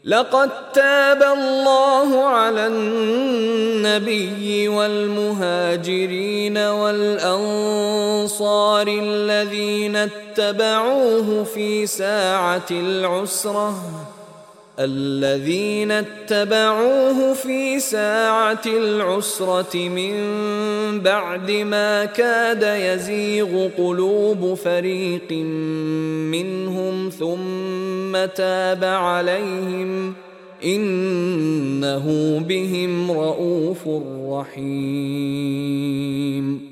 لقد تاب الله على النبي والمهاجرين والأنصار الذين اتبعوه في ساعة العسرة من بعد ما كاد يزيغ قلوب فريق منهم ثم تاب عليهم إنه بهم رءوف رحيم.